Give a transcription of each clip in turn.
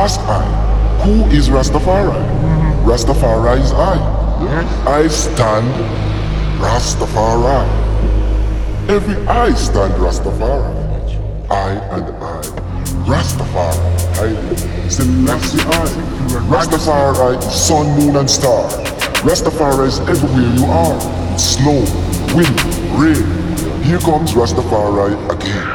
Ask I, who is Rastafari? Rastafari is I. I stand Rastafari. Every I stand Rastafari. I and I. Rastafari. I Selassie I. Rastafari, sun, moon and star. Rastafari is everywhere you are. Snow, wind, rain. Here comes Rastafari again.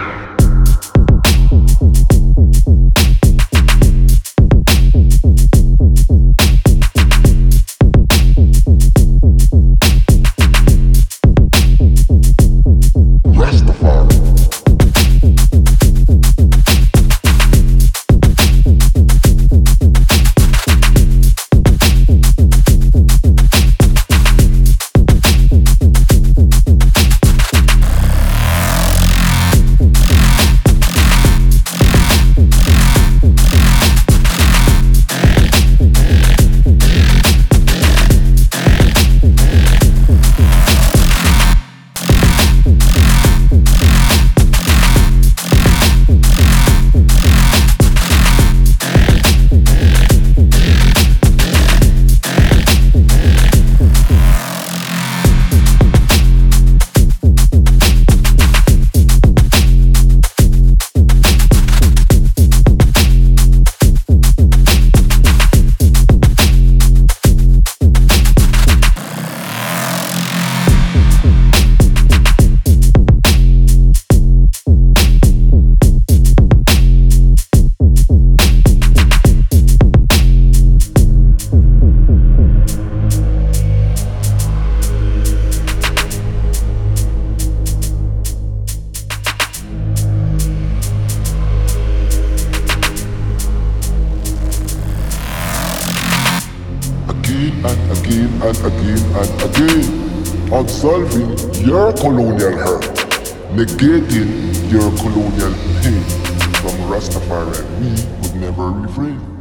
And again and again and again, absolving your colonial hurt, negating your colonial pain. From Rastafari, we would never refrain.